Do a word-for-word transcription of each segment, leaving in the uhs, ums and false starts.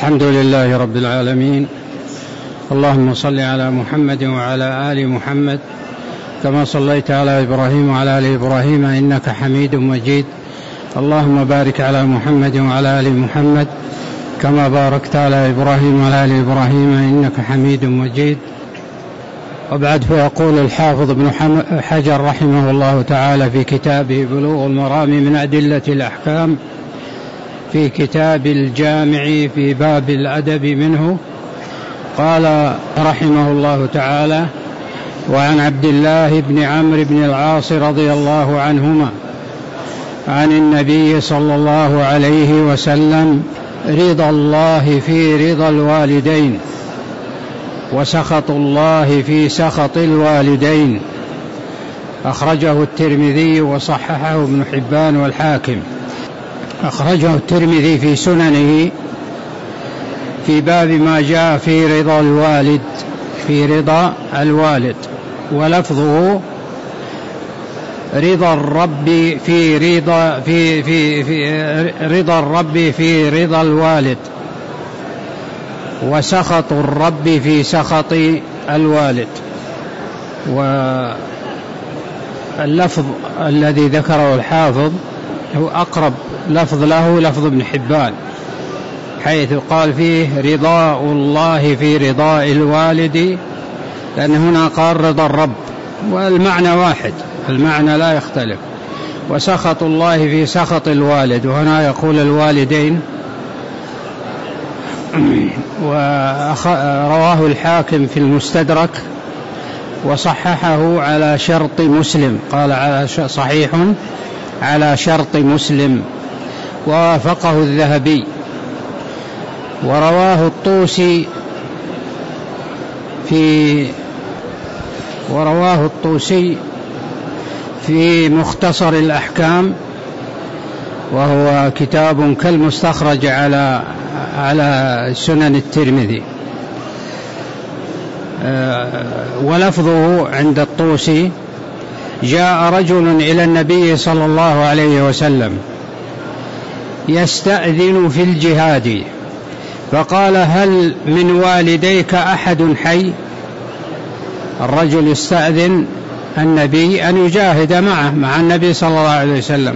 الحمد لله رب العالمين، اللهم صل على محمد وعلى آل محمد كما صليت على إبراهيم وعلى آل إبراهيم إنك حميد مجيد. اللهم بارك على محمد وعلى آل محمد كما باركت على إبراهيم وعلى آل إبراهيم إنك حميد مجيد. وبعد، فيقول الحافظ ابن حجر رحمه الله تعالى في كتابه بلوغ المرام من أدلة الأحكام في كتاب الجامع في باب الأدب منه، قال رحمه الله تعالى: وعن عبد الله بن عمرو بن العاص رضي الله عنهما عن النبي صلى الله عليه وسلم: رضا الله في رضا الوالدين، وسخط الله في سخط الوالدين. أخرجه الترمذي وصححه ابن حبان والحاكم. أخرجه الترمذي في سننه في باب ما جاء في رضا الوالد في رضا الوالد ولفظه: رضا الرب في رضا في في في رضا الرب في رضا الوالد، وسخط الرب في سخط الوالد. واللفظ الذي ذكره الحافظ هو أقرب لفظ له لفظ ابن حبان، حيث قال فيه رضاء الله في رضاء الوالد، لأن هنا قال رضا الرب، والمعنى واحد، المعنى لا يختلف. وسخط الله في سخط الوالد، وهنا يقول الوالدين. ورواه الحاكم في المستدرك وصححه على شرط مسلم، قال على صحيح على شرط مسلم، ووافقه الذهبي. ورواه الطوسي في ورواه الطوسي في مختصر الأحكام، وهو كتاب كالمستخرج على على سنن الترمذي. ولفظه عند الطوسي: جاء رجل إلى النبي صلى الله عليه وسلم يستأذن في الجهاد، فقال: هل من والديك أحد حي؟ الرجل يستأذن النبي أن يجاهد معه مع النبي صلى الله عليه وسلم،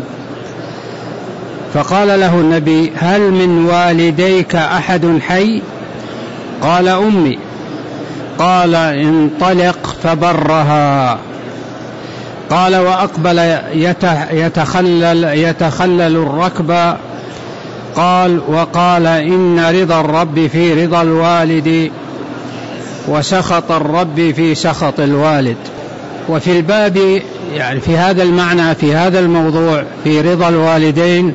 فقال له النبي: هل من والديك أحد حي؟ قال: أمي. قال: انطلق فبرها. قال: وأقبل يتخلل, يتخلل الركب. قال: وقال: إن رضا الرب في رضا الوالد، وسخط الرب في سخط الوالد. وفي الباب، يعني في هذا المعنى، في هذا الموضوع، في رضا الوالدين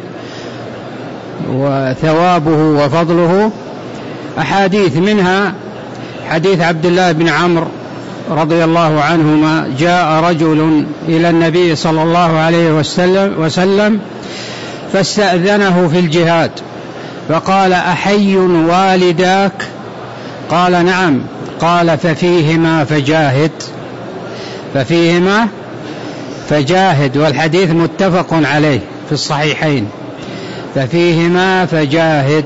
وثوابه وفضله، أحاديث، منها حديث عبد الله بن عمرو رضي الله عنهما: جاء رجل إلى النبي صلى الله عليه وسلم فاستأذنه في الجهاد، فقال: أحي والداك؟ قال: نعم. قال: ففيهما فجاهد ففيهما فجاهد والحديث متفق عليه في الصحيحين. ففيهما فجاهد.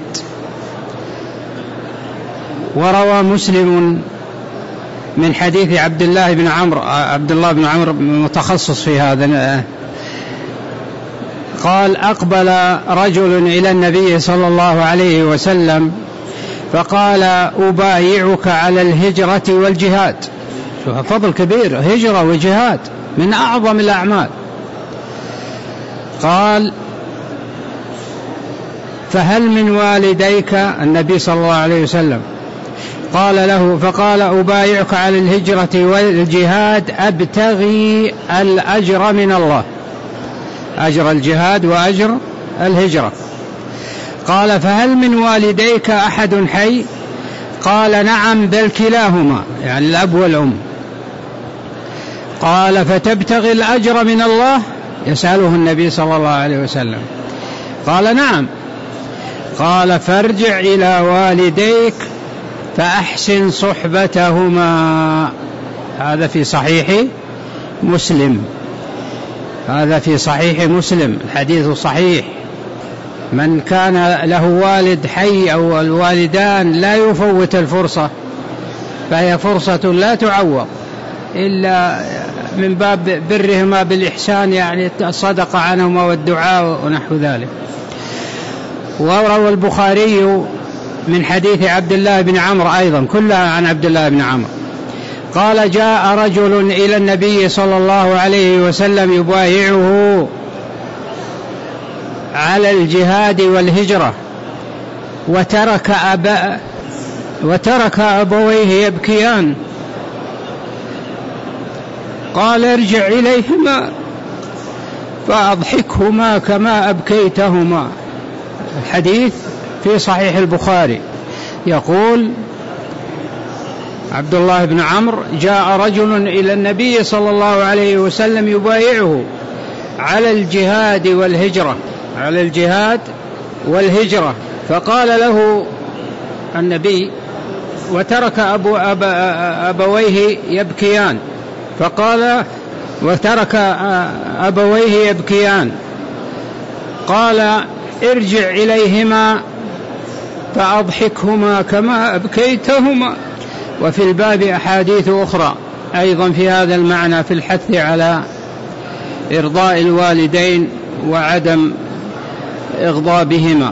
وروى مسلم من حديث عبد الله بن عمرو عبد الله بن عمرو متخصص في هذا، قال: أقبل رجل إلى النبي صلى الله عليه وسلم فقال: أبايعك على الهجرة والجهاد. فضل كبير، هجرة وجهاد من أعظم الأعمال. قال: فهل من والديك؟ النبي صلى الله عليه وسلم قال له فقال: أبايعك على الهجرة والجهاد أبتغي الأجر من الله، أجر الجهاد وأجر الهجرة. قال: فهل من والديك أحد حي؟ قال: نعم، بل كلاهما، يعني الأب والأم. قال: فتبتغي الأجر من الله؟ يسأله النبي صلى الله عليه وسلم. قال: نعم. قال: فارجع إلى والديك فأحسن صحبتهما. هذا في صحيح مسلم هذا في صحيح مسلم الحديث صحيح. من كان له والد حي أو الوالدان لا يفوت الفرصة، فهي فرصة لا تعوض إلا من باب برهما بالإحسان، يعني الصدقة عنهما والدعاء ونحو ذلك. وروى البخاري من حديث عبد الله بن عمرو أيضا كلها عن عبد الله بن عمرو قال: جاء رجل إلى النبي صلى الله عليه وسلم يبايعه على الجهاد والهجرة، وترك أبا وترك أبويه يبكيان، قال: ارجع إليهما فأضحكهما كما أبكيتهما. الحديث في صحيح البخاري. يقول عبد الله بن عمرو: جاء رجل إلى النبي صلى الله عليه وسلم يبايعه على الجهاد والهجرة على الجهاد والهجرة فقال له النبي: وترك أبو أبا أبويه يبكيان، فقال: وترك أبويه يبكيان قال: ارجع إليهما فأضحكهما كما أبكيتهما. وفي الباب أحاديث أخرى أيضا في هذا المعنى في الحث على إرضاء الوالدين وعدم إغضابهما.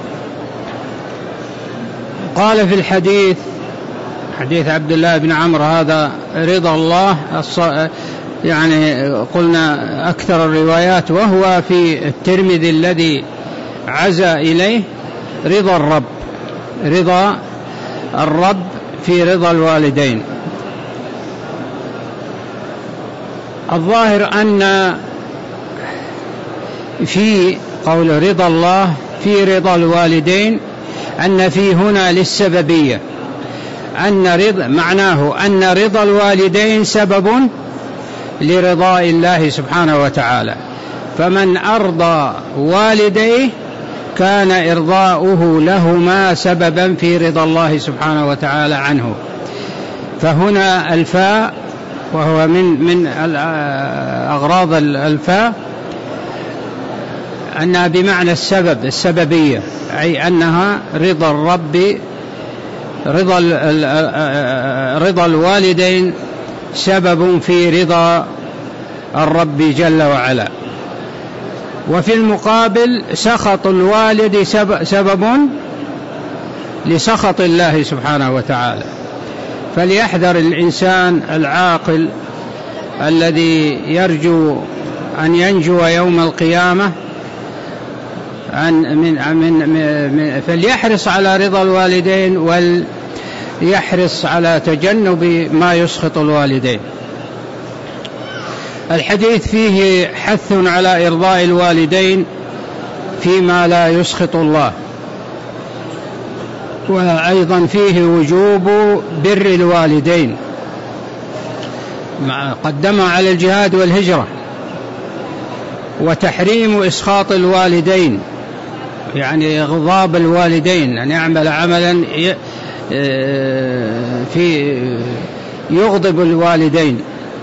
قال في الحديث حديث عبد الله بن عمرو هذا رضا الله، يعني قلنا أكثر الروايات، وهو في الترمذي الذي عزى إليه رضا الرب رضا الرب في رضا الوالدين. الظاهر أن في قول رضا الله في رضا الوالدين أن في هنا للسببية، أن رضا معناه أن رضا الوالدين سبب لرضاء الله سبحانه وتعالى، فمن أرضى والديه كان إرضاؤه لهما سببا في رضا الله سبحانه وتعالى عنه. فهنا الفاء وهو من من أغراض الفاء أنها بمعنى السبب السببية، أي أنها رضا الرب رضا رضا الوالدين سبب في رضا الرب جل وعلا. وفي المقابل سخط الوالد سبب لسخط الله سبحانه وتعالى. فليحذر الإنسان العاقل الذي يرجو أن ينجو يوم القيامة عن من من من فليحرص على رضا الوالدين وليحرص على تجنب ما يسخط الوالدين. الحديث فيه حث على إرضاء الوالدين فيما لا يسخط الله، وأيضا فيه وجوب بر الوالدين قدم على الجهاد والهجرة، وتحريم إسخاط الوالدين يعني غضاب الوالدين أن يعمل عملا في يغضب الوالدين.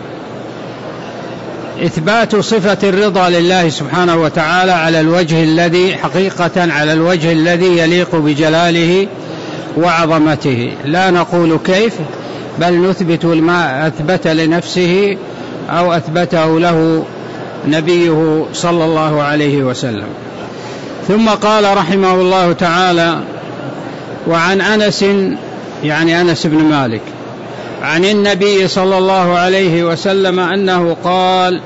إثبات صفة الرضا لله سبحانه وتعالى على الوجه الذي حقيقة على الوجه الذي يليق بجلاله وعظمته، لا نقول كيف، بل نثبت ما أثبت لنفسه أو أثبته له نبيه صلى الله عليه وسلم. ثم قال رحمه الله تعالى: وعن أنس يعني أنس بن مالك عن النبي صلى الله عليه وسلم أنه قال: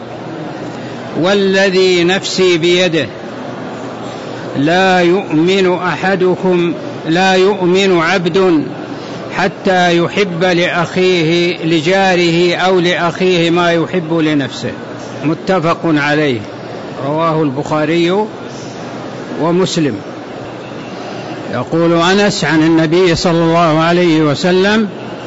والذي نفسي بيده لا يؤمن أحدكم لا يؤمن عبد حتى يحب لأخيه لجاره أو لأخيه ما يحب لنفسه. متفق عليه، رواه البخاري ومسلم. يقول أنس عن النبي صلى الله عليه وسلم: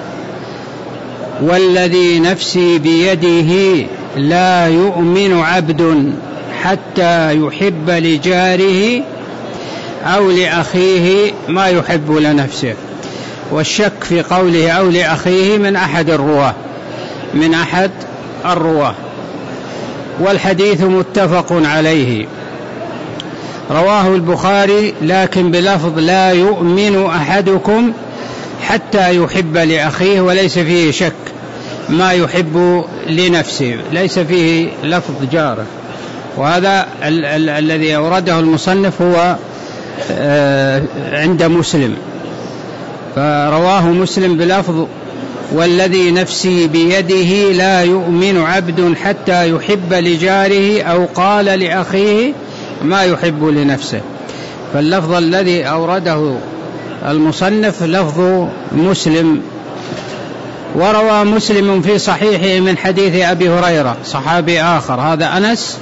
والذي نفسي بيده لا يؤمن عبد حتى يحب لجاره أو لأخيه ما يحب لنفسه. والشك في قوله أو لأخيه من أحد الرواه من أحد الرواه والحديث متفق عليه. رواه البخاري لكن بلفظ لا يؤمن أحدكم حتى يحب لأخيه، وليس فيه شك ما يحب لنفسه، ليس فيه لفظ جاره. وهذا ال- ال- الذي أورده المصنف هو آه عند مسلم، فرواه مسلم بلفظ والذي نفسي بيده لا يؤمن عبد حتى يحب لجاره، أو قال لأخيه ما يحب لنفسه. فاللفظ الذي أورده المصنف لفظ مسلم. وروى مسلم في صحيحه من حديث أبي هريرة صحابي آخر، هذا أنس،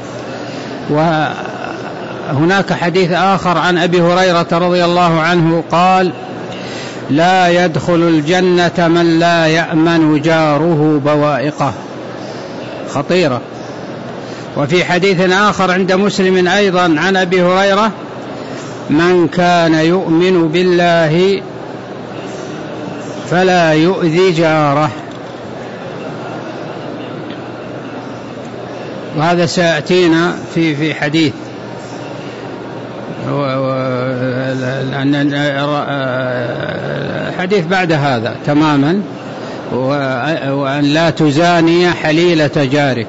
وهناك حديث آخر عن أبي هريرة رضي الله عنه قال: لا يدخل الجنة من لا يأمن جاره بوائقه. خطيرة. وفي حديث آخر عند مسلم أيضا عن أبي هريرة: من كان يؤمن بالله فلا يؤذي جاره. وهذا سيأتينا في في حديث حديث بعد هذا تماما، وأن لا تزاني حليلة جارك.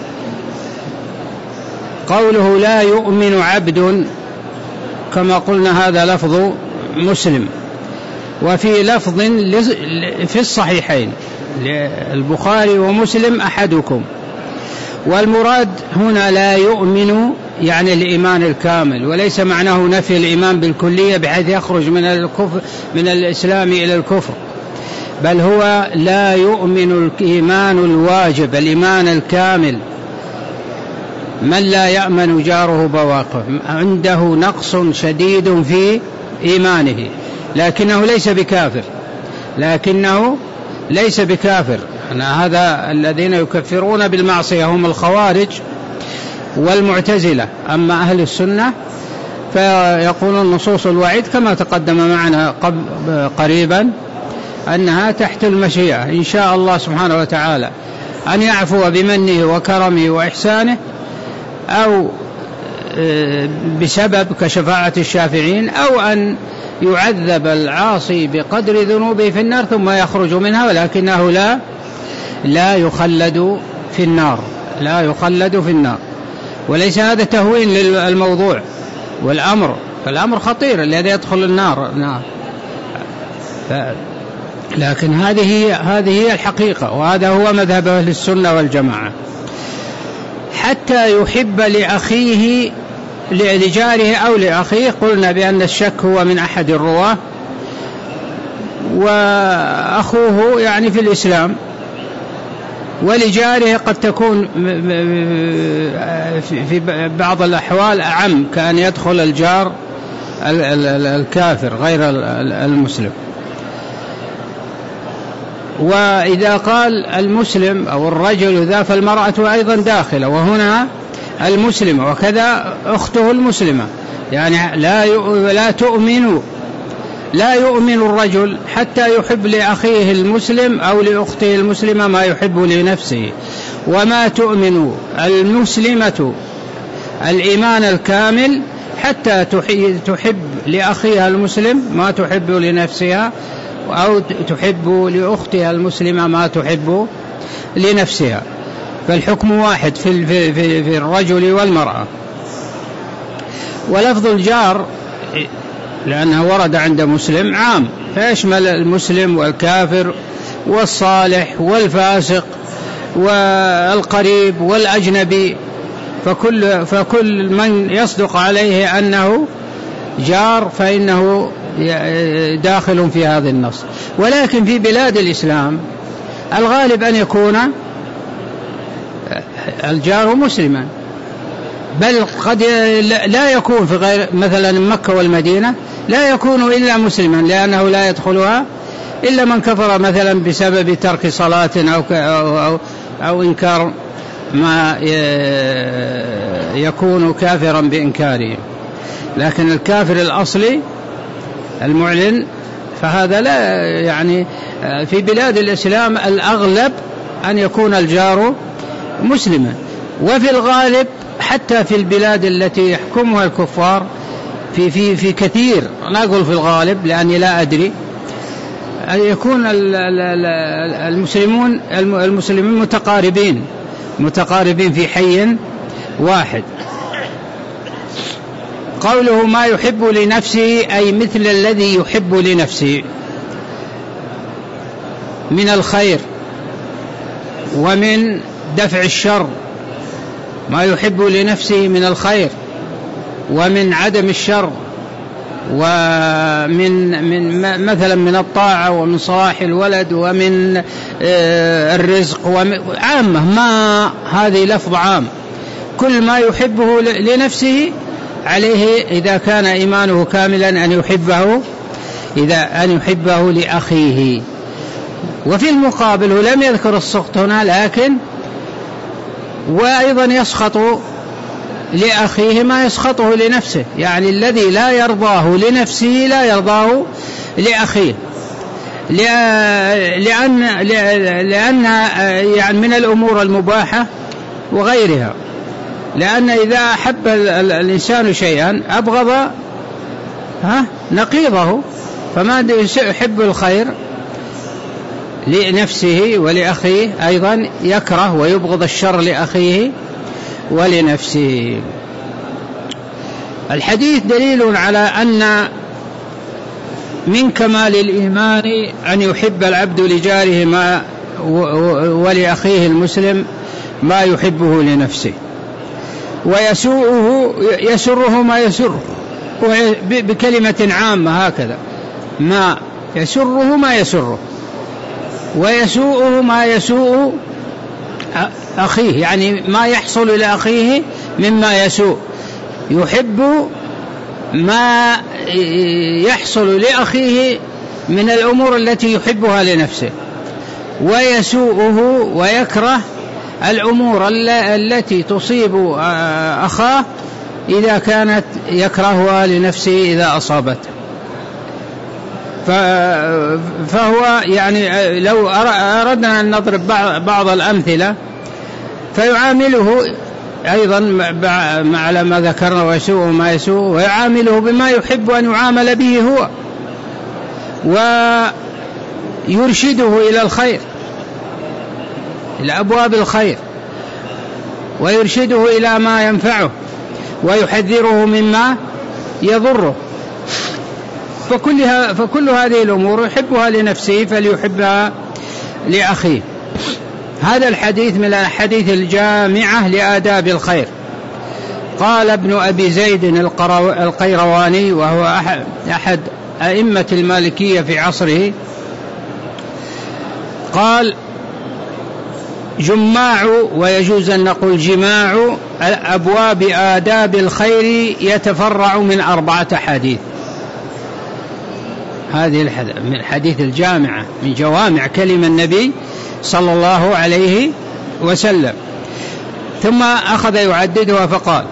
قوله لا يؤمن عبد كما قلنا هذا لفظ مسلم، وفي لفظ في الصحيحين البخاري ومسلم أحدكم. والمراد هنا لا يؤمن يعني الإيمان الكامل، وليس معناه نفي الإيمان بالكلية بحيث يخرج من الكفر من الإسلام إلى الكفر، بل هو لا يؤمن الإيمان الواجب الإيمان الكامل. من لا يأمن جاره بواقه، عنده نقص شديد في إيمانه، لكنه ليس بكافر، لكنه ليس بكافر. هذا الذين يكفرون بالمعصية هم الخوارج والمعتزلة. أما أهل السنة فيقولون نصوص الوعيد كما تقدم معنا قريبا أنها تحت المشيئة إن شاء الله سبحانه وتعالى، أن يعفو بمنه وكرمه وإحسانه، أو بسبب كشفاعة الشافعين، أو أن يعذب العاصي بقدر ذنوبه في النار ثم يخرج منها، ولكنه لا لا يخلد في النار، لا يخلد في النار. وليس هذا تهوين للموضوع والأمر، فالأمر خطير الذي يدخل النار نار. لكن هذه هذه هي الحقيقة، وهذا هو مذهب أهل السنة والجماعة. حتى يحب لأخيه لجاره أو لأخيه، قلنا بأن الشك هو من أحد الرواة، وأخوه يعني في الإسلام، ولجاره قد تكون في بعض الأحوال أعم، كأن يدخل الجار الكافر غير المسلم. وإذا قال المسلم أو الرجل ذا فالمرأة أيضا داخلة، وهنا المسلمة وكذا أخته المسلمة، يعني لا لا تؤمن لا يؤمن الرجل حتى يحب لأخيه المسلم أو لأخته المسلمة ما يحب لنفسه. وما تؤمن المسلمة الإيمان الكامل حتى تحب لأخيها المسلم ما تحب لنفسها، أو تحب لأختها المسلمة ما تحب لنفسها. فالحكم واحد في, في, في, في الرجل والمرأة. ولفظ الجار لأنه ورد عند مسلم عام، فيشمل المسلم والكافر والصالح والفاسق والقريب والأجنبي، فكل, فكل من يصدق عليه أنه جار فإنه داخل في هذا النص. ولكن في بلاد الإسلام الغالب أن يكون الجار مسلما، بل قد لا يكون في غير مثلا مكة والمدينة لا يكون إلا مسلما، لأنه لا يدخلها إلا من كفر مثلا بسبب ترك صلاة أو, أو, أو, أو إنكار ما يكون كافرا بإنكاره. لكن الكافر الأصلي المعلن فهذا لا، يعني في بلاد الإسلام الأغلب أن يكون الجار مسلما. وفي الغالب حتى في البلاد التي يحكمها الكفار في في في كثير، لا أقول في الغالب لأني لا أدري، يكون المسلمون المسلمين متقاربين متقاربين في حي واحد. قوله ما يحب لنفسه أي مثل الذي يحب لنفسه من الخير ومن دفع الشر، ما يحب لنفسه من الخير ومن عدم الشر، ومن من مثلا من الطاعة ومن صلاح الولد ومن الرزق عامة، ما هذه لفظ عام، كل ما يحبه لنفسه عليه إذا كان إيمانه كاملا أن يحبه إذا أن يحبه لأخيه. وفي المقابل لم يذكر السخط هنا، لكن وأيضا يسخط لأخيه ما يسخطه لنفسه، يعني الذي لا يرضاه لنفسه لا يرضاه لأخيه، لأن لأن يعني من الأمور المباحة وغيرها، لأن إذا أحب الإنسان شيئا أبغض ها نقيضه، فما يحب الخير لنفسه ولأخيه أيضا يكره ويبغض الشر لأخيه ولنفسه. الحديث دليل على أن من كمال الإيمان أن يحب العبد لجاره ما ولأخيه المسلم ما يحبه لنفسه، ويسوءه يسره ما يسره، بكلمة عامة هكذا، ما يسره ما يسره ويسوءه ما يسوء أخيه، يعني ما يحصل لأخيه مما يسوء، يحب ما يحصل لأخيه من الأمور التي يحبها لنفسه، ويسوءه ويكره الأمور التي تصيب أخاه إذا كانت يكرهها لنفسه إذا أصابته. فهو يعني لو أردنا أن نضرب بعض الأمثلة فيعامله أيضا على ما ذكرنا ويسوء ما يسوء، ويعامله بما يحب أن يعامل به هو، ويرشده إلى الخير، إلى أبواب الخير، ويرشده إلى ما ينفعه، ويحذره مما يضره. فكلها فكل هذه الأمور يحبها لنفسه فليحبها لأخيه. هذا الحديث من الحديث الجامعة لآداب الخير. قال ابن أبي زيد القيرواني وهو أحد أئمة المالكية في عصره، قال جماع، ويجوز أن نقول جماع، أبواب آداب الخير يتفرع من أربعة حديث. هذه الحديث الجامعة من جوامع كلمة النبي صلى الله عليه وسلم. ثم أخذ يعددها فقال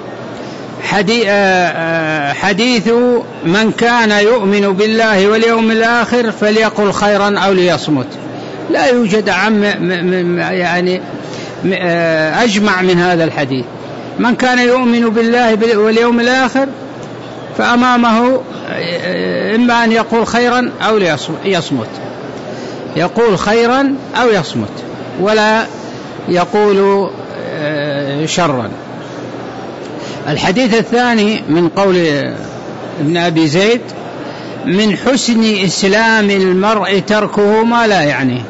حديث من كان يؤمن بالله واليوم الآخر فليقل خيرا أو ليصمت. لا يوجد عم يعني أجمع من هذا الحديث. من كان يؤمن بالله واليوم الآخر فأمامه إما أن يقول خيرا أو يصمت، يقول خيرا أو يصمت ولا يقول شرا. الحديث الثاني من قول ابن أبي زيد من حسن إسلام المرء تركه ما لا يعنيه،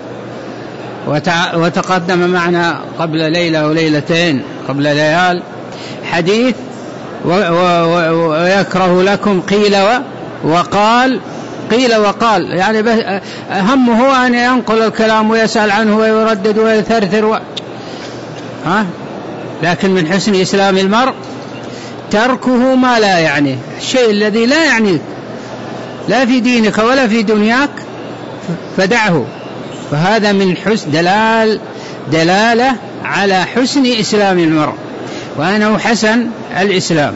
وتقدم معنا قبل ليلة وليلتين قبل ليال حديث ويكره لكم قيل وقال، قيل وقال يعني همه أن ينقل الكلام ويسأل عنه ويردد ويثرثر و... ها؟ لكن من حسن إسلام المرء تركه ما لا يعنيه، الشيء الذي لا يعنيك لا في دينك ولا في دنياك فدعه. فهذا من حسن دلال دلالة على حسن إسلام المرء وأنه حسن الإسلام.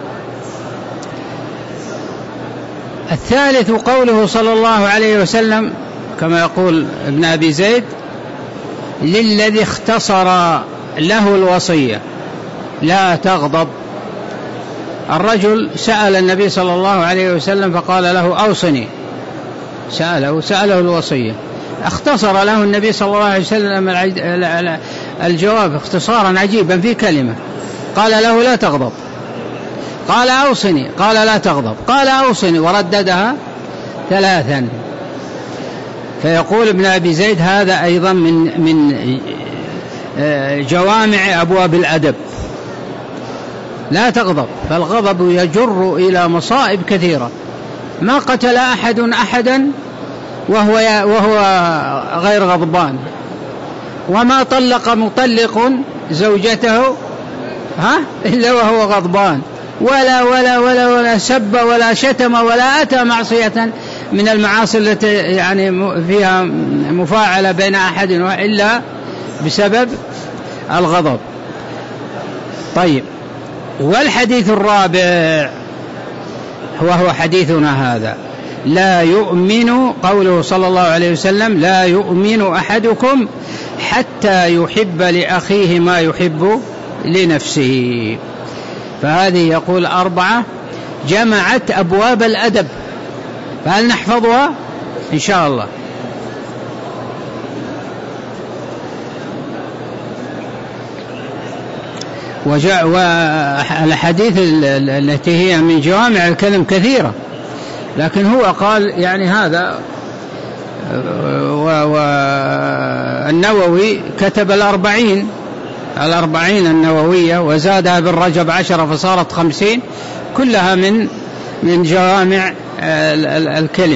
الثالث قوله صلى الله عليه وسلم كما يقول ابن أبي زيد للذي اختصر له الوصية، لا تغضب. الرجل سأل النبي صلى الله عليه وسلم فقال له أوصني، سأله سأله الوصية، اختصر له النبي صلى الله عليه وسلم الجواب اختصارا عجيبا في كلمة. قال له لا تغضب، قال أوصني، قال لا تغضب، قال أوصني، ورددها ثلاثا. فيقول ابن أبي زيد هذا أيضا من من جوامع أبواب الأدب، لا تغضب. فالغضب يجر إلى مصائب كثيرة. ما قتل أحد أحدا وهو وهو غير غضبان، وما طلق مطلق زوجته ها إلا وهو غضبان، ولا ولا ولا ولا سب ولا شتم ولا أتى معصية من المعاصي التي يعني فيها مفاعلة بين أحد إلا بسبب الغضب. طيب، والحديث الرابع وهو حديثنا هذا: لا يؤمن، قوله صلى الله عليه وسلم: لا يؤمن أحدكم حتى يحب لأخيه ما يحب لنفسه. فهذه يقول أربعة جمعت أبواب الأدب، فهل نحفظها إن شاء الله؟ والحديث التي هي من جوامع الكلم كثيرة، لكن هو قال يعني هذا. والنووي كتب الأربعين الأربعين النووية وزادها بالرجب عشرة فصارت خمسين، كلها من من جوامع الكلم.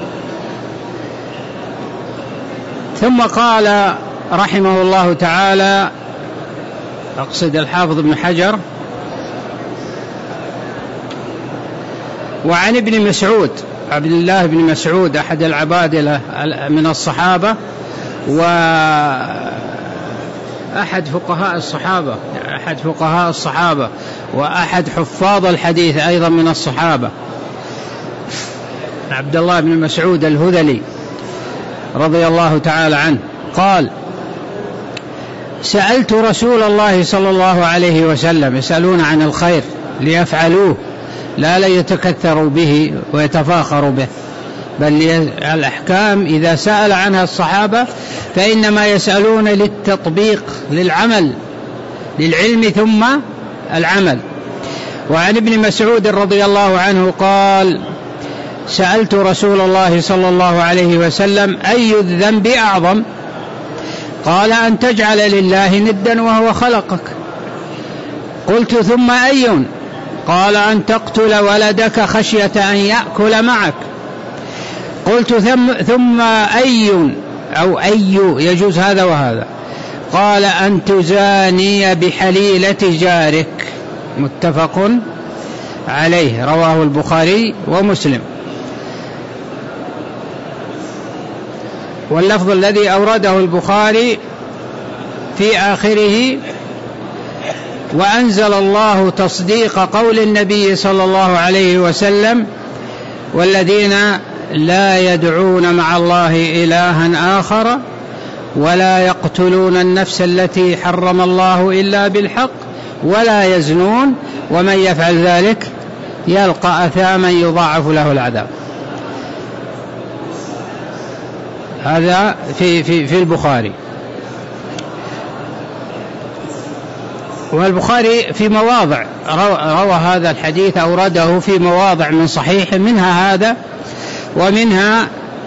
ثم قال رحمه الله تعالى، أقصد الحافظ ابن حجر: وعن ابن مسعود، عبد الله بن مسعود أحد العبادلة من الصحابة وأحد فقهاء الصحابة أحد فقهاء الصحابة وأحد حفاظ الحديث أيضا من الصحابة، عبد الله بن مسعود الهذلي رضي الله تعالى عنه، قال: سألت رسول الله صلى الله عليه وسلم، يسألون عن الخير ليفعلوه لا ليتكثروا به ويتفاخروا به، بل الأحكام إذا سأل عنها الصحابة فإنما يسألون للتطبيق، للعمل، للعلم ثم العمل. وعن ابن مسعود رضي الله عنه قال: سألت رسول الله صلى الله عليه وسلم: أي الذنب أعظم؟ قال: أن تجعل لله ندا وهو خلقك. قلت: ثم أي؟ قال: أن تقتل ولدك خشية أن يأكل معك. قلت: ثم, ثم أي أو أي يجوز هذا وهذا؟ قال: أن تزاني بحليلة جارك. متفق عليه، رواه البخاري ومسلم. واللفظ الذي أورده البخاري في آخره: وأنزل الله تصديق قول النبي صلى الله عليه وسلم: والذين لا يدعون مع الله إلها آخر ولا يقتلون النفس التي حرم الله إلا بالحق ولا يزنون ومن يفعل ذلك يلقى أثاما يضاعف له العذاب. هذا في, في, في البخاري. والبخاري في مواضع روى هذا الحديث، أورده في مواضع من صحيح، منها هذا، ومنها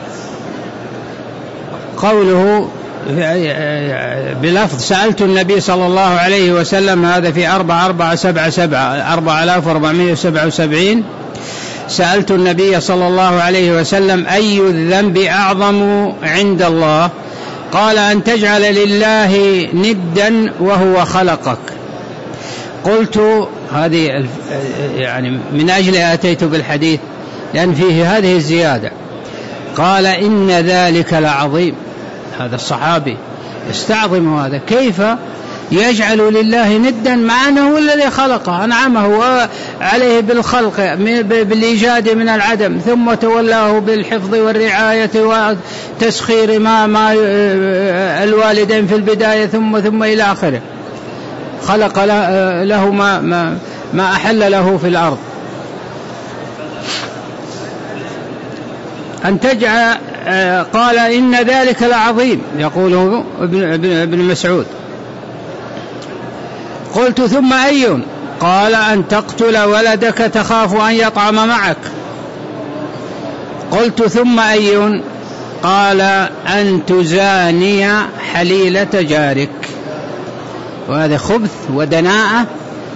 قوله بلفظ: سألت النبي صلى الله عليه وسلم، هذا في أربعة أربعة سبعة سبعة أربعة آلاف وأربعمائة وسبعة وسبعين. سألت النبي صلى الله عليه وسلم: أي الذنب أعظم عند الله؟ قال: أن تجعل لله ندا وهو خلقك. قلت: هذه يعني من أجل أتيت بالحديث لأن فيه هذه الزيادة. قال: إن ذلك لعظيم. هذا الصحابي يستعظم هذا، كيف يجعل لله ندا مع أنه الذي خلقه، أنعمه عليه بالخلق بالإيجاد من العدم، ثم تولاه بالحفظ والرعاية وتسخير ما, ما الوالدين في البداية ثم ثم إلى آخره. خلق له ما, ما, ما أحل له في الأرض. أن تجعل قال إن ذلك لعظيم، يقوله ابن مسعود. قلت ثم أي؟ قال أن تقتل ولدك تخاف أن يطعم معك. قلت ثم أي؟ قال أن تزاني حليلة جارك. وهذا خبث ودناءة.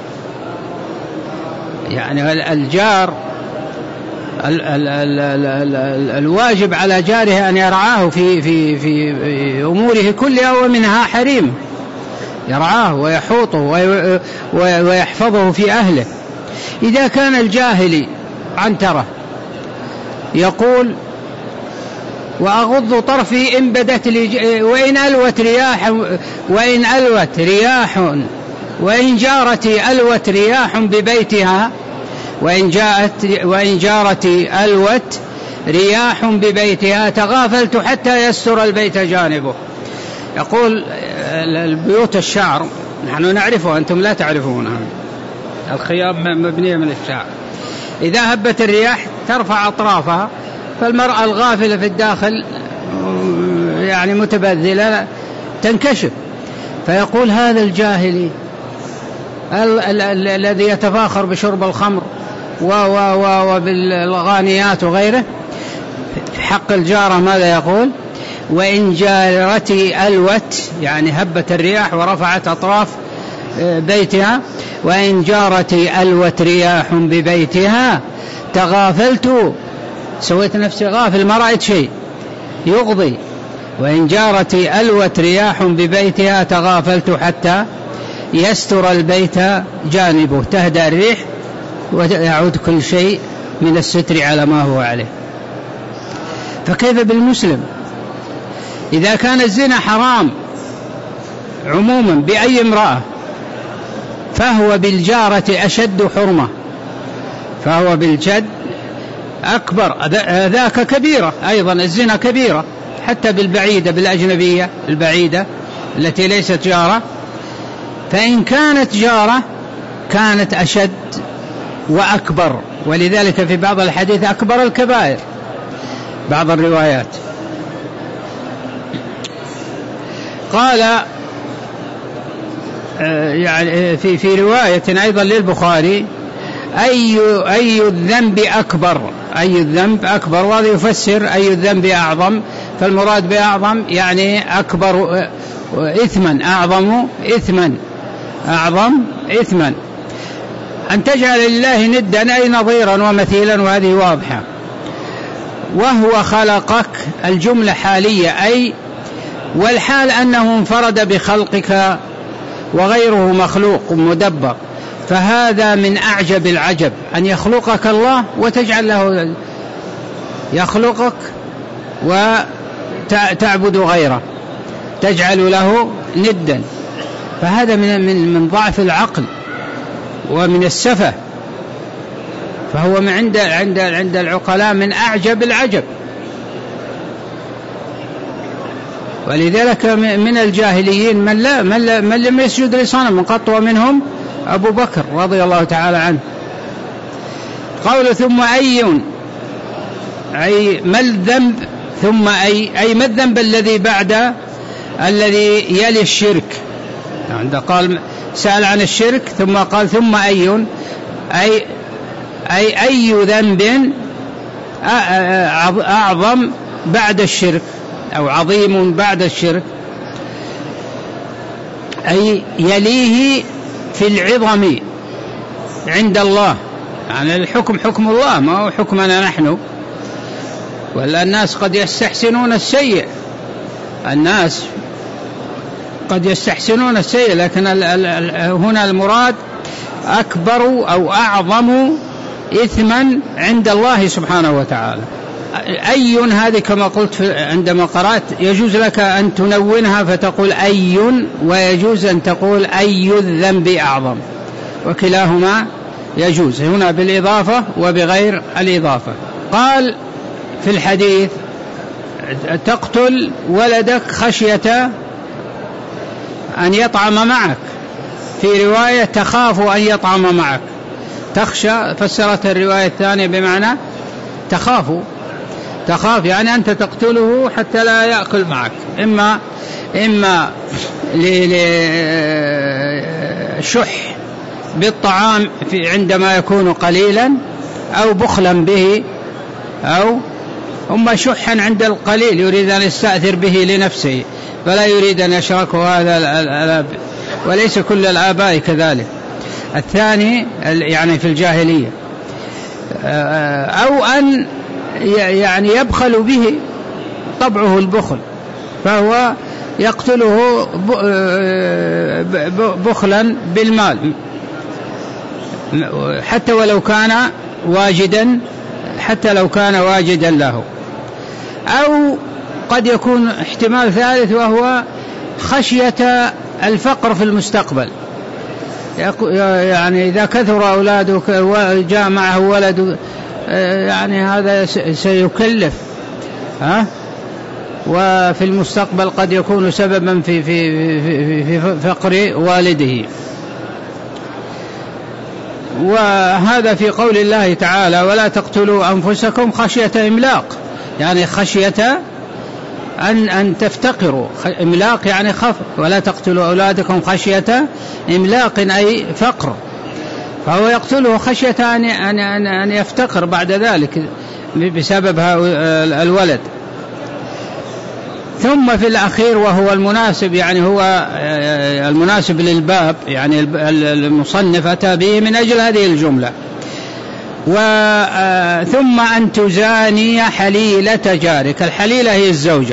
يعني الجار ال ال ال ال ال الواجب على جاره أن يرعاه في, في, في أموره كلها، ومنها حريم، يرعاه ويحوطه ويحفظه في أهله. إذا كان الجاهلي عنترة يقول وأغض طرفي إن بدت لي وإن ألوت رياح وإن ألوت رياح وإن جارتي ألوت رياح ببيتها وإن جاءت وإن جارتي ألوت رياح ببيتها تغافلت حتى يستر البيت جانبه. يقول البيوت الشعر نحن نعرفها، أنتم لا تعرفونها. الخيام مبنية من الشعر، إذا هبت الرياح ترفع أطرافها، فالمرأة الغافلة في الداخل يعني متبذلة تنكشف. فيقول هذا الجاهلي الذي يتفاخر بشرب الخمر وبالغانيات وغيره، في حق الجارة ماذا يقول؟ وإن جارتي ألوت، يعني هبت الرياح ورفعت أطراف بيتها، وإن جارتي ألوت رياح ببيتها تغافلت، سويت نفسي غافل ما رأيت شيء، يغضي. وإن جارتي ألوت رياح ببيتها تغافلت حتى يستر البيت جانبه، تهدى الريح ويعود كل شيء من الستر على ما هو عليه. فكيف بالمسلم؟ إذا كان الزنا حرام عموما بأي امرأة، فهو بالجارة أشد حرمة، فهو بالجد أكبر، ذاك كبيرة أيضا، الزنا كبيرة حتى بالبعيدة، بالأجنبية البعيدة التي ليست جارة. فإن كانت جارة كانت أشد وأكبر، ولذلك في بعض الحديث أكبر الكبائر، بعض الروايات. قال يعني في في رواية أيضا للبخاري أي أي الذنب أكبر، أي الذنب أكبر، وهذا يفسر أي الذنب أعظم. فالمراد بأعظم يعني أكبر إثما، أعظم إثما، أعظم إثما. أن تجعل لله ندا أي نظيرا ومثيلا، وهذه واضحة. وهو خلقك الجملة حالية، أي والحال أنه انفرد بخلقك وغيره مخلوق مدبر. فهذا من أعجب العجب أن يخلقك الله وتجعل له، يخلقك وتعبد غيره، تجعل له ندا. فهذا من من من ضعف العقل ومن السفه. فهو من عند عند عند العقلاء من أعجب العجب. ولذلك من الجاهليين من لا من, لا من لم يسجد لصنم قط، ومنهم أبو بكر رضي الله تعالى عنه. قول ثم أي، أي ما الذنب، ثم أي أي ما الذنب الذي بعد الذي يلي الشرك. عند قال سأل عن الشرك ثم قال ثم أي أي أي أي ذنب أعظم بعد الشرك أو عظيم بعد الشرك، أي يليه في العظم عند الله. يعني الحكم حكم الله ما هو حكمنا نحن، ولا الناس قد يستحسنون السيء، الناس قد يستحسنون السيء، لكن هنا المراد أكبر أو أعظم إثما عند الله سبحانه وتعالى. أي هذه كما قلت عندما قرأت يجوز لك أن تنونها فتقول أي، ويجوز أن تقول أي الذنب أعظم، وكلاهما يجوز هنا بالإضافة وبغير الإضافة. قال في الحديث تقتل ولدك خشية أن يطعم معك، في رواية تخاف أن يطعم معك، تخشى فسرت الرواية الثانية بمعنى تخاف، تخاف يعني أنت تقتله حتى لا يأكل معك، إما إما لشح بالطعام في عندما يكون قليلا، أو بخلا به، أو أما شحا عند القليل يريد أن يستأثر به لنفسه فلا يريد أن يشركه هذا الآب، وليس كل الآباء كذلك. الثاني يعني في الجاهلية، أو أن يعني يبخل به، طبعه البخل فهو يقتله بخلا بالمال حتى ولو كان واجدا، حتى لو كان واجدا له. أو قد يكون احتمال ثالث وهو خشية الفقر في المستقبل، يعني إذا كثر أولاده وجاء معه ولد يعني هذا سيكلف، ها، وفي المستقبل قد يكون سببا في في في, في فقر والده. وهذا في قول الله تعالى ولا تقتلوا أنفسكم خشية إملاق، يعني خشية أن أن تفتقروا، إملاق يعني خفر، ولا تقتلوا أولادكم خشية إملاق أي فقر، فهو يقتله خشية أن أن أن يفتقر بعد ذلك بسبب الولد. ثم في الأخير وهو المناسب، يعني هو المناسب للباب، يعني المصنف أتى به من أجل هذه الجملة، ثم أن تزاني حليلة جارك. الحليلة هي الزوجة،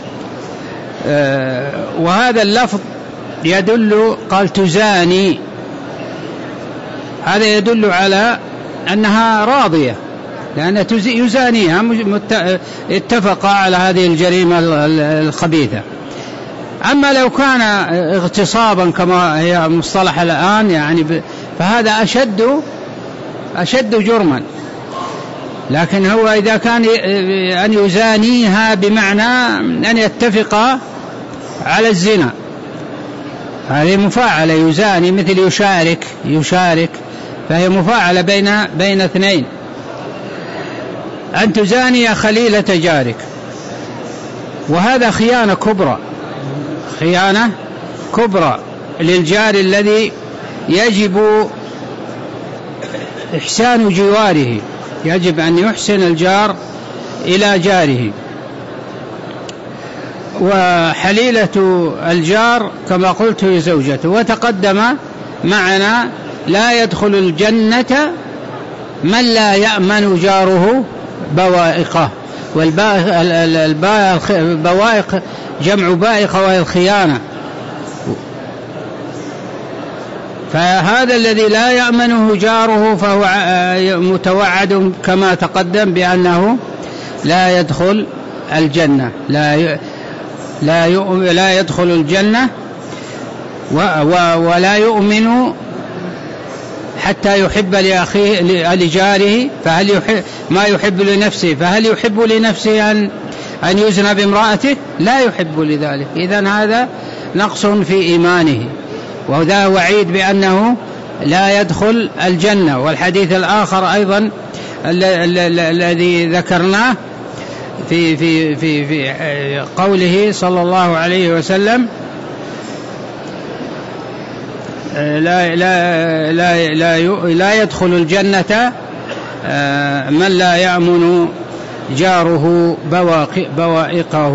وهذا اللفظ يدل، قال تزاني، هذا يدل على أنها راضية، لأن يزانيها اتفق على هذه الجريمة الخبيثة. أما لو كان اغتصابا كما هي مصطلح الآن يعني فهذا أشد أشد جرما، لكن هو إذا كان أن يزانيها بمعنى أن يتفق على الزنا، هذه مفاعلة، يزاني مثل يشارك، يشارك فهي مفاعلة بين بين اثنين. أن تزاني خليلة جارك، وهذا خيانة كبرى، خيانة كبرى للجار الذي يجب إحسان جواره، يجب أن يحسن الجار إلى جاره. وحليلة الجار كما قلت هي زوجته، وتقدم معنا لا يدخل الجنة من لا يأمن جاره بوائقه، والبوائق جمع بائقة وهي الخيانة، فهذا الذي لا يأمنه جاره فهو متوعد كما تقدم بأنه لا يدخل الجنة، لا لا لا يدخل الجنة ولا يؤمن حتى يحب لأخيه لجاره، فهل يحب ما يحب لنفسه، فهل يحب لنفسه أن أن يزنى بامرأته؟ لا يحب لذلك، إذن هذا نقص في إيمانه، وهذا وعيد بأنه لا يدخل الجنة. والحديث الآخر أيضا الذي ذكرناه في في في في قوله صلى الله عليه وسلم لا لا لا لا لا يدخل الجنة من لا يأمن جاره بوائقه.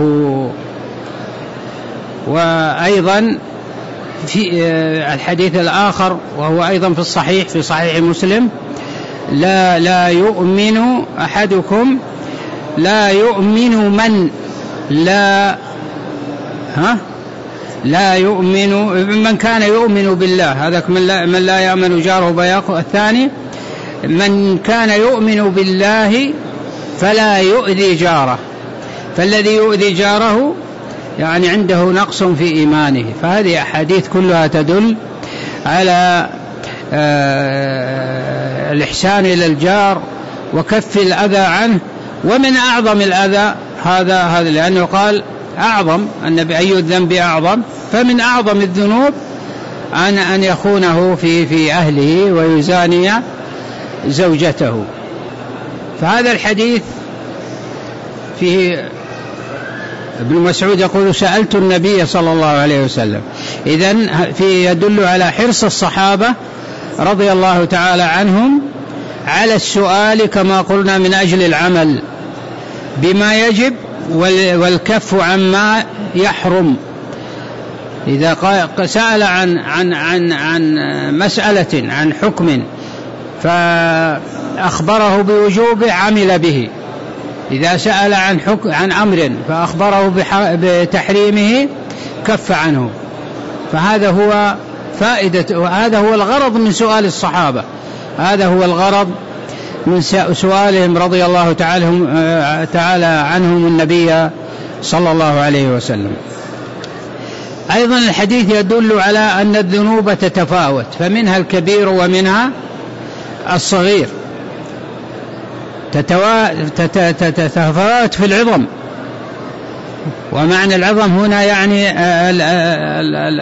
وأيضا في الحديث الآخر وهو أيضا في الصحيح في صحيح مسلم لا لا يؤمن أحدكم، لا يؤمن من لا ها لا يؤمن من كان يؤمن بالله، هذا من لا, من لا يأمن جاره بوائقه. الثاني من كان يؤمن بالله فلا يؤذي جاره، فالذي يؤذي جاره يعني عنده نقص في إيمانه. فهذه أحاديث كلها تدل على آه الإحسان إلى الجار وكف الأذى عنه. ومن أعظم الأذى هذا هذا لأنه قال أعظم، أن بأي الذنب أعظم، فمن أعظم الذنوب أن أن يخونه في في أهله ويزاني زوجته. فهذا الحديث فيه ابن مسعود يقول سألت النبي صلى الله عليه وسلم. إذن في يدل على حرص الصحابة رضي الله تعالى عنهم على السؤال كما قلنا من أجل العمل بما يجب والكف عما يحرم. إذا سأل عن عن عن عن مسألة عن حكم فأخبره بوجوبه عمل به، إذا سأل عن حكم عن أمر فأخبره بتحريمه كف عنه. فهذا هو فائدة، وهذا هو الغرض من سؤال الصحابة، هذا هو الغرض من سؤالهم رضي الله تعالى عنهم النبي صلى الله عليه وسلم. أيضا الحديث يدل على أن الذنوب تتفاوت، فمنها الكبير ومنها الصغير، تتفاوت في العظم. ومعنى العظم هنا يعني ال ال ال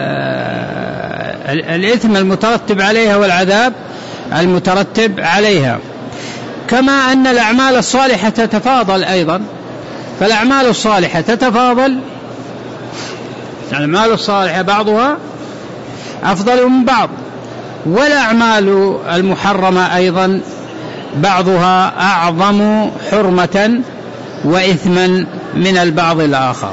الإثم المترتب عليها والعذاب المترتب عليها. كما أن الأعمال الصالحة تتفاضل أيضا، فالأعمال الصالحة تتفاضل، الأعمال الصالحة بعضها أفضل من بعض، والأعمال المحرمة أيضا بعضها أعظم حرمة وإثما من البعض الآخر.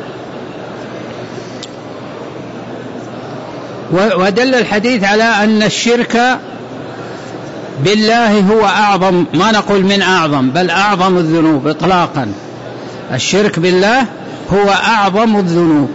ودل الحديث على أن الشرك بالله هو أعظم، ما نقول من أعظم، بل أعظم الذنوب إطلاقا. الشرك بالله هو أعظم الذنوب.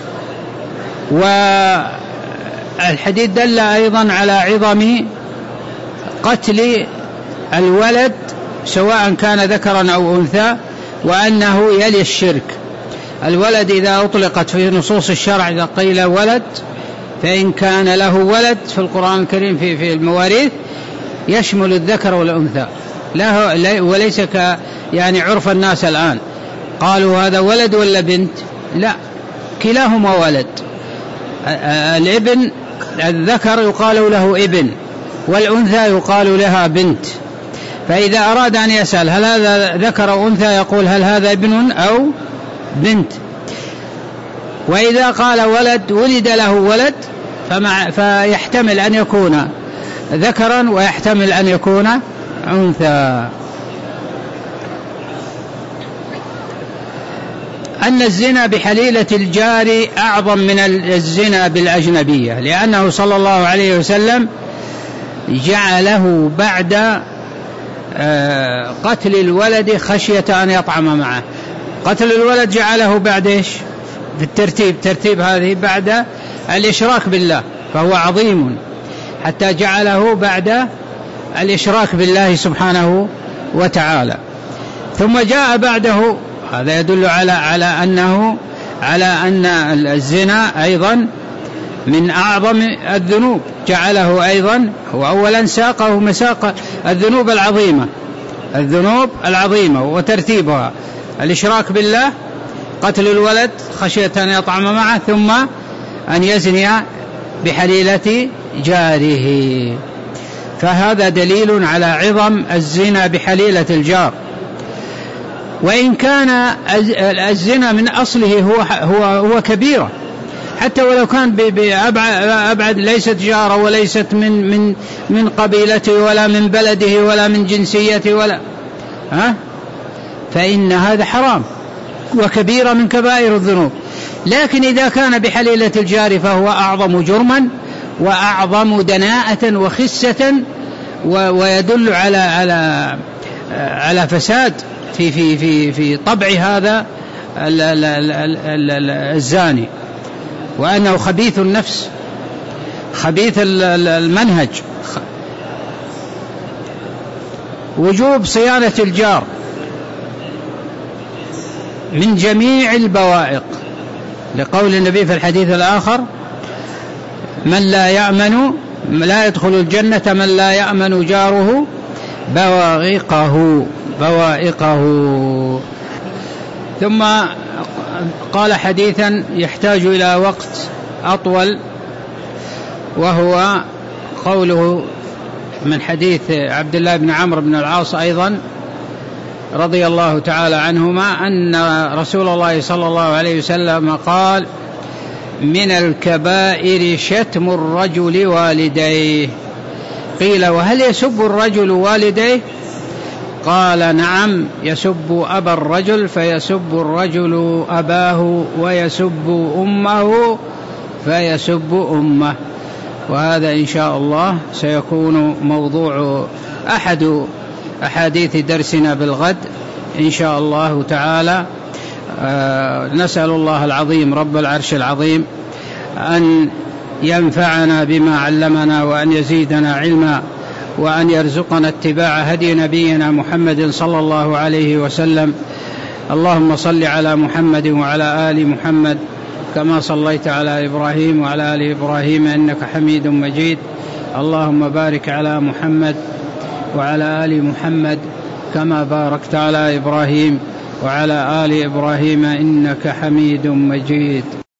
والحديث دل أيضا على عظم قتل الولد سواء كان ذكرا أو أنثى، وأنه يلي الشرك. الولد إذا أطلقت في نصوص الشرع إذا قيل ولد، فإن كان له ولد في القرآن الكريم في في المواريث يشمل الذكر والأنثى، لا وليس ك يعني عرف الناس الآن قالوا هذا ولد ولا بنت، لا، كلاهما ولد. الابن الذكر يقال له ابن، والأنثى يقال لها بنت. فإذا أراد أن يسأل هل هذا ذكر أو أنثى يقول هل هذا ابن أو بنت. وإذا قال ولد ولد له ولد فمع فيحتمل أن يكون ذكرا ويحتمل أن يكون أنثى. أن الزنا بحليلة الجار أعظم من الزنا بالأجنبية، لأنه صلى الله عليه وسلم جعله بعد قتل الولد خشية أن يطعم معه. قتل الولد جعله بعد إيش؟ بالترتيب، ترتيب هذه بعد الإشراك بالله، فهو عظيم حتى جعله بعد الإشراك بالله سبحانه وتعالى. ثم جاء بعده، هذا يدل على على أنه على أن الزنا أيضا من أعظم الذنوب، جعله أيضا هو أولا ساقه مساق الذنوب العظيمة، الذنوب العظيمة وترتيبها الإشراك بالله، قتل الولد خشية أن يطعم معه، ثم أن يزني بحليلة جاره. فهذا دليل على عظم الزنا بحليلة الجار. وإن كان الزنا من أصله هو هو هو كبيرة، حتى ولو كان بأبعد، ليست جارة وليست من من من قبيلته ولا من بلده ولا من جنسيته ولا ها، فإن هذا حرام وكبيرة من كبائر الذنوب. لكن إذا كان بحليلة الجار فهو أعظم جرما وأعظم دناءة وخسة، ويدل على على على فساد في في في في طبع هذا الزاني، وأنه خبيث النفس خبيث المنهج. وجوب صيانة الجار من جميع البوائق، لقول النبي في الحديث الآخر من لا يأمن لا يدخل الجنة من لا يأمن جاره بوائقه بوائقه. ثم قال حديثا يحتاج إلى وقت أطول، وهو قوله من حديث عبد الله بن عمرو بن العاص أيضا رضي الله تعالى عنهما أن رسول الله صلى الله عليه وسلم قال: من الكبائر شتم الرجل والديه. قيل: وهل يسب الرجل والديه؟ قال: نعم، يسب أبا الرجل فيسب الرجل أباه، ويسب أمه فيسب أمه. وهذا إن شاء الله سيكون موضوع أحد أحاديث درسنا بالغد إن شاء الله تعالى. آه نسأل الله العظيم رب العرش العظيم أن ينفعنا بما علمنا، وأن يزيدنا علما، وأن يرزقنا اتباع هدي نبينا محمد صلى الله عليه وسلم. اللهم صل على محمد وعلى آل محمد كما صليت على إبراهيم وعلى آل إبراهيم إنك حميد مجيد. اللهم بارك على محمد وعلى آل محمد كما باركت على إبراهيم وعلى آل إبراهيم إنك حميد مجيد.